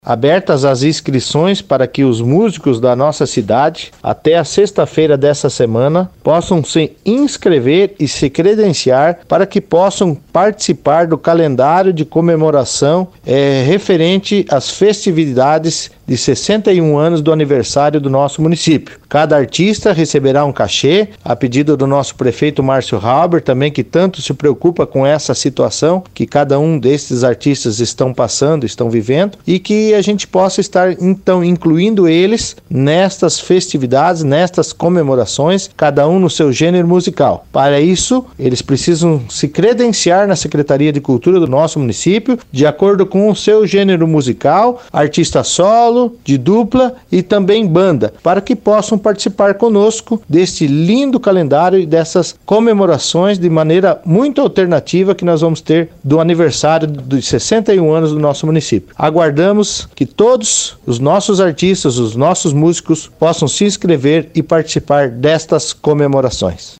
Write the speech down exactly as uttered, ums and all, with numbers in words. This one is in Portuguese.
Abertas as inscrições para que os músicos da nossa cidade, até a sexta-feira dessa semana, possam se inscrever e se credenciar para que possam participar do calendário de comemoração é, referente às festividades de sessenta e um anos do aniversário do nosso município. Cada artista receberá um cachê, a pedido do nosso prefeito Márcio Halber, também, que tanto se preocupa com essa situação que cada um desses artistas estão passando, estão vivendo, e que a gente possa estar, então, incluindo eles nestas festividades, nestas comemorações, cada um no seu gênero musical. Para isso, eles precisam se credenciar na Secretaria de Cultura do nosso município, de acordo com o seu gênero musical, artista solo, de dupla e também banda, para que possam participar conosco deste lindo calendário e dessas comemorações de maneira muito alternativa que nós vamos ter do aniversário dos sessenta e um anos do nosso município. Aguardamos que todos os nossos artistas, os nossos músicos possam se inscrever e participar destas comemorações.